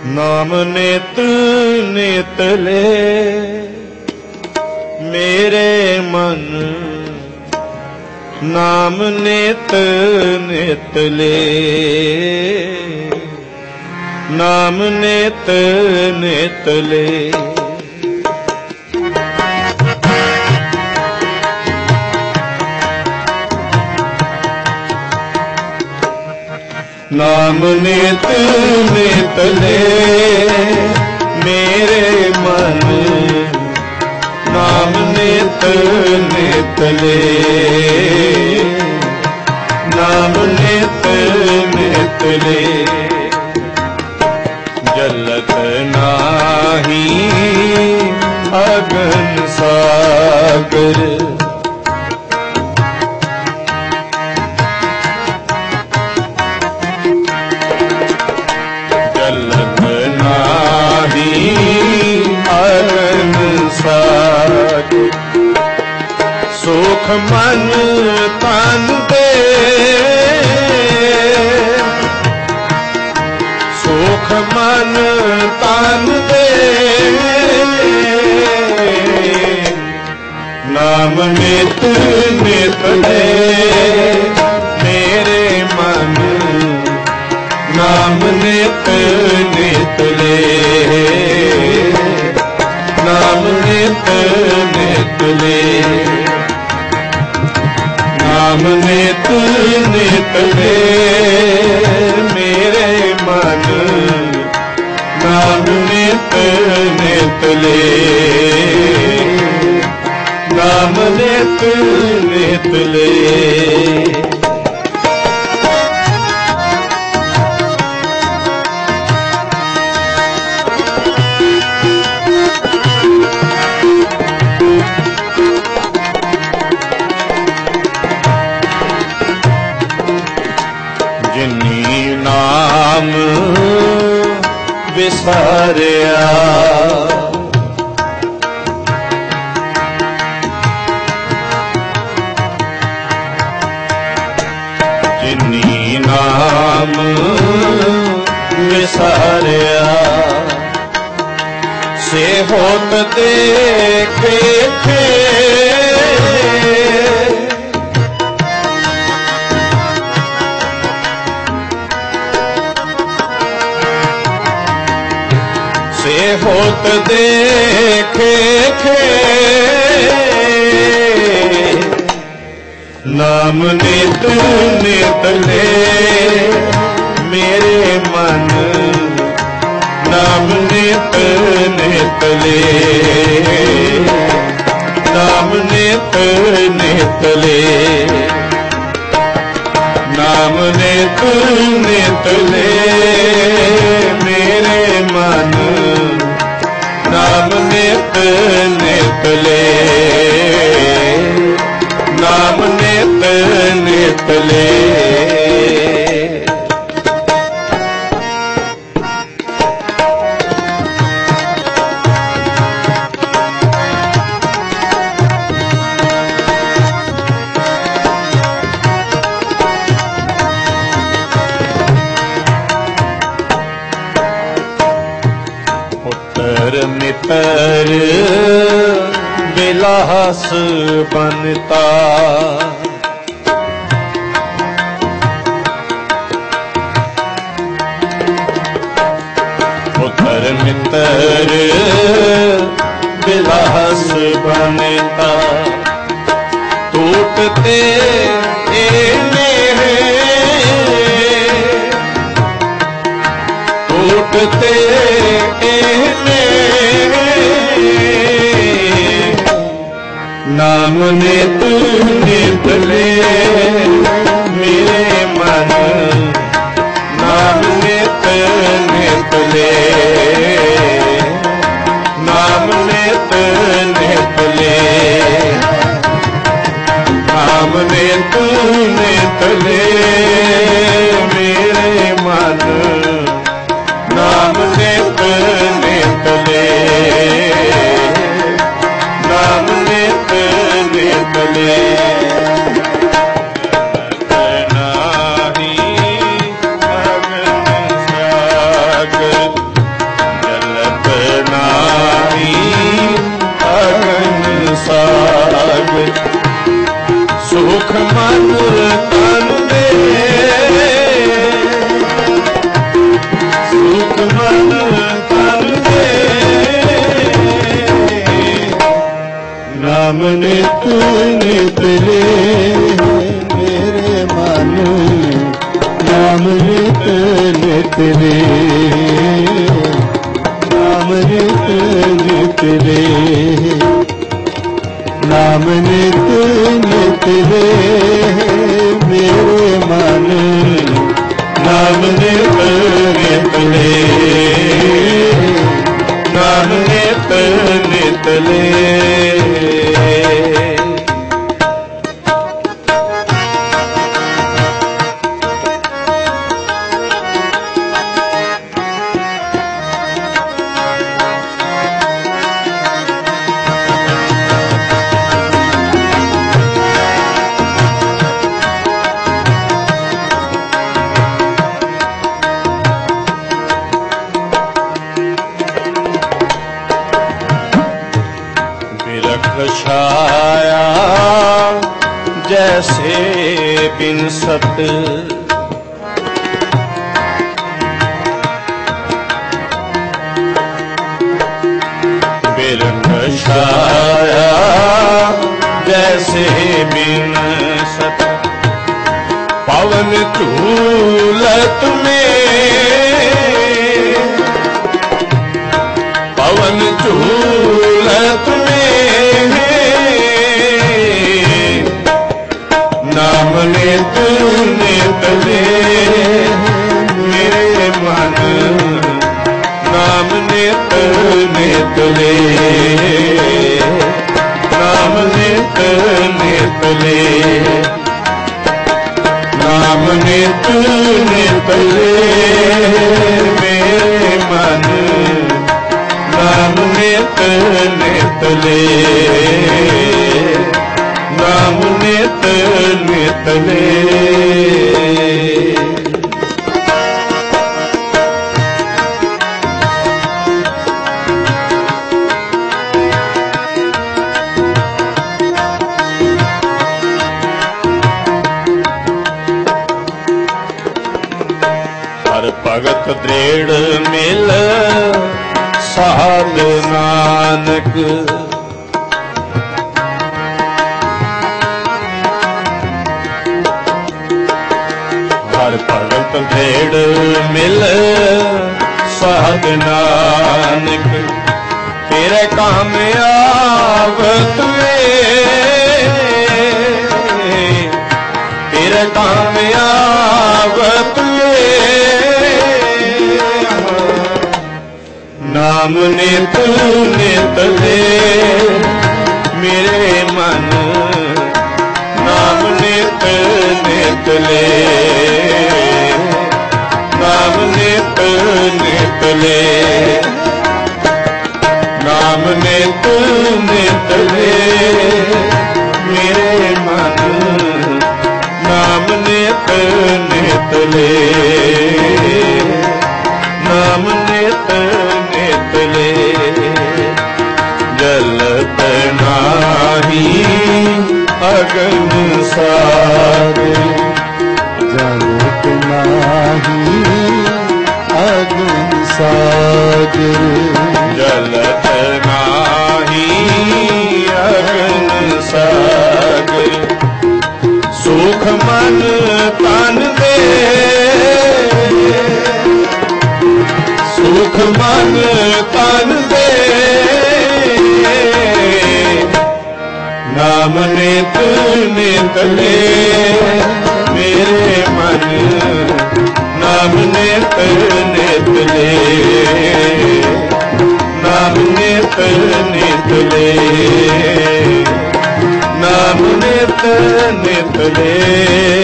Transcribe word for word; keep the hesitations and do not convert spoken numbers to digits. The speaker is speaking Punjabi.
ਨਾਮ ਨਿਤ ਨਿਤਲੇ ਮੇਰੇ ਮਨ, ਨਾਮ ਨਿਤ ਨਿਤਲੇ, ਨਾਮ ਨਿਤ ਨਿਤਲੇ। ਨਾਮ ਨਿਤ ਨਿਤਲੇ ਮੇਰੇ ਮਨ, ਨਾਮ ਨਿਤ ਨਿਤਲੇ, ਨਾਮ ਨਿਤ ਨਿਤਲੇ। ਜਲਤ ਨਾਹੀ ਅਗਨ ਸਾਗਰ, ਸੁਖ ਮਨ ਤਨ ਦੇ, ਸੁਖ ਮਨ ਤਨ ਦੇ, ਨਾਮ ਨਿਤ ਨਿਤਲੇ ਮੇਰੇ ਮਨ, ਨਾਮ ਨਿਤ ਨਿਤਲੇ, ਨਾਮ ਨਿਤ ਨਿਤਲੇ, ਨਾਮ ਨਿਤ ਨਿਤਲੇ ਮੇਰੇ ਮਨ, ਨਾਮ ਨਿਤ ਨਿਤਲੇ, ਨਾਮ ਨਿਤ ਨਿਤਲੇ। ਜਿਨੀ ਨਾਮ ਵਿਸਾਰਿਆ, ਜਿਨੀ ਨਾਮ ਵਿਸਾਰਿਆ, ਸੇ ਹੋਤ ਦੇਖੇ ਹੋਤ ਦੇਖੇ खे, ਨਾਮ ਨਿਤ ਨਿਤਲੇ ਮੇਰੇ ਮਨ, ਨਾਮ ਨਿਤ ਨਿਤਲੇ, ਨਾਮ ਨਿਤ ਨਿਤਲੇ, ਨਾਮ ਨਿਤ ਨਿਤਲੇ ਮੇਰੇ ਮਨ, ਨਾਮ ਨਿਤ ਨਿਤਲੇ, ਨਾਮ ਨਿਤ ਨਿਤਲੇ। ਪੁੱਤਰ ਮਿੱਤਰ ਬਿਲਾਸ ਬਨਤਾ, ਪੁੱਤਰ ਮਿੱਤਰ ਬਿਲਾਸ ਬਨਤਾ, ਟੂਟਤੇ ਟੂਟਤੇ ਨਾਮ ਨਿਤ ਨਿਤਲੇ ਮੇਰੇ ਮਨ, ਨਾਮ ਨਿਤ ਨਿਤਲੇ, ਨਾਮ ਨਿਤ ਨਿਤਲੇ, ਨਾਮ ਨਿਤ ਨਿਤਲੇ ਮੇਰੇ ਮਨ, ਨਾਮ ਨਿਤ ਨਿਤਲੇ, ਨਾਮ ਨਿਤ ਨਿਤਲੇ। नाम नित नित ले, नाम नित नित ले मेरे मन, नाम नित नित ले, नाम नित नित ले। छाया जैसे बिनसत, बिरख छाया जैसे बिनसत, पवन झूलत में, पवन झूलत में नाम नित नित ले मेरे मन, नाम नित नित ले, नाम नित नित ले, नाम नित नित ले मेरे मन, नाम नित नित ले, नाम नित नित ले। हर भगत दृढ़ मिल साध नानक, हर भगत दृढ़ मिल साध नानक, तेरे कामयाब तुए, तेरे कामयाब तुए, नाम नित नित ले मेरे मन, नाम नित नित ले, नाम नित नित ले, नाम नित नित ले मेरे मन, नाम नित नित ले, नाम नित नित ले। जलत नाही अगन सागर, जलत नाही अगन सागर, जलत नाही अगन सागर, सुख मन तन दे, सुख मन तन दे, नाम नित नित ले मेरे मन, नाम नित नित ले, नाम नित नित ले, नाम नित नित ले।